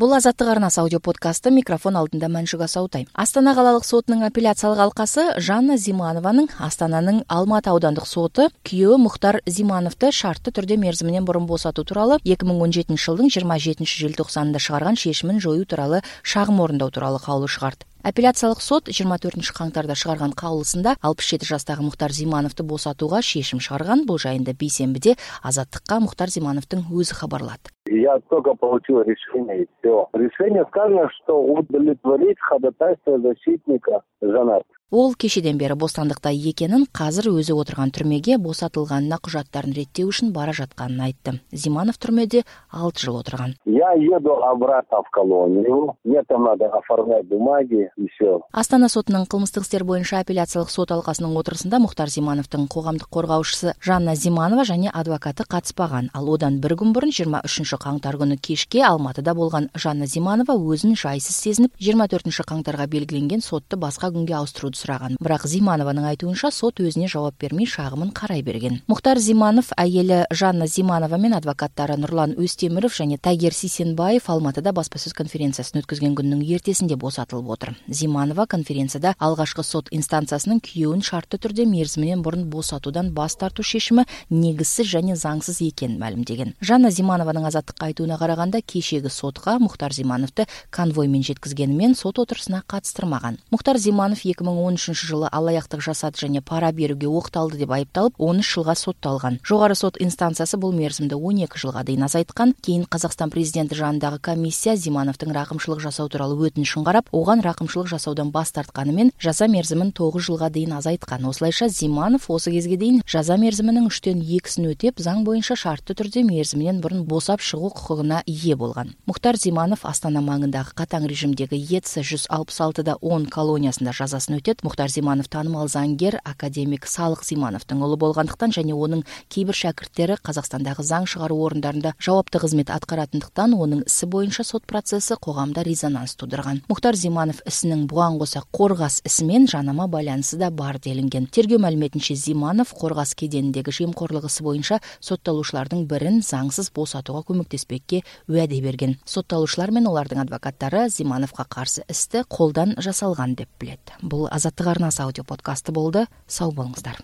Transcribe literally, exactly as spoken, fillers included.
Бұл Азаттық арнасы аудиоподкасты, микрофон алдында Мәншүк Асаутай. Астана қалалық сотының апелляциялық алқасы Жанна Зиманованың Астананың Алматы аудандық соты күйеуі Мұхтар Зимановты шартты түрде мерзімінен бұрын босату туралы екі мың он жетінші жылдың жиырма жетінші желтоқсанында шығарған шешімін жою туралы шағым орындау туралы қаулы шығарды. Апелляциялық сот жиырма төртінші қаңтарда шығарған қаулысында алпыс жеті жастағы Мұхтар Зимановты босатуға шешім шығарған. Бұл жайында бейсенбіде Азаттыққа Мұхтар Зимановтың өзі хабарлады. Я только получил решение, и все. Решение сказано, что удовлетворить ходатайство защитника жанат. Ол кешеден бері бостандықта екенін, қазір өзі отырған түрмеге босатылғанына құжаттарын реттеу үшін бара жатқанын айтты. Зиманов түрмеде алты жыл отырған. Я еду обратно в колонию. Мне там надо оформлять бумаги и все. Астана сотының қылмыстық істер бойынша апелляциялық сот алқасының отырысында Мұхтар Зимановтың қоғамдық қорғаушысы Жанна Зиманова және адвокаты қатыспаған. Ал одан бір күн бұрын жиырма үшінші қаңтар күні кешке Алматыда болған Жанна Зиманова өзін жайсыз сезініп, жиырма төртінші қаңтарға белгіленген сотты басқа күнге ауыстыруды сұраған. Бірақ Зиманованың айтуынша сот өзіне жауап бермей шағымын қарай берген. Мұхтар Зиманов әйелі Жанна Зиманова мен адвокаттары Нұрлан Өстеміров және Тайгер Сисенбаев Алматыда баспасөз конференциясын өткізген күннің ертесінде босатылып отыр. Зиманова конференцияда алғашқы сот инстанциясының күйеуін шартты түрде мерзімінен бұрын босатудан бас тарту шешімі негізсіз және заңсыз екенін мәлімдеген. Жанна Зиманованың Азаттыққа айтуына қарағанда, кешегі сотқа Мұхтар Зимановты конвоймен жеткізгенімен сот отырысына қатыстырмаған. Мұхтар Зиманов екі мың он үшінші жылы алаяқтық жасады және пара беруге оқталды деп айыпталып, он үш жылға сотталған. Жоғары сот инстанциясы бұл мерзімді он екі жылға дейін азайтқан. Кейін Қазақстан президенті жанындағы комиссия Зимановтың рақымшылық жасау туралы өтінішін қарап, оған рақымшылық жасаудан бас тартқанымен жаза мерзімін тоғыз жылға дейін азайтқан. Осылайша Зиманов осы кезге дейін жаза мерзімінің үштен екісін өтеп, заң бойынша шартты түрде мерзімінен бұрын босап шығу құқығына ие болған. Мұхтар Зиманов Астана маңындағы қатаң режимдегі ЕЦ жүз алпыс алтыда он колониясында жазасын өтеді. Мұхтар Зиманов танымал заңгер, академик Салық Зимановтың ұлы болғандықтан және оның кейбір шәкірттері Қазақстандағы заң шығару орындарында жауапты қызмет атқаратындықтан оның ісі бойынша сот процесі қоғамда резонанс тудырған. Мұхтар Зиманов ісінің бұған қоса Қорғас ісімен жанама байланысы да бар делінген. Тергеу мәліметінше Зиманов Қорғас кеденіндегі жемқорлық ісі бойынша сотталушылардың бірін заңсыз босатуға көмектеспекке уәде берген. Сотталушылар мен олардың адвокаттары Зимановқа қарсы істі қолдан жасалған деп біледі. Бұл Азаттық арнасы аудиоподкасты болды. Сау болыңыздар.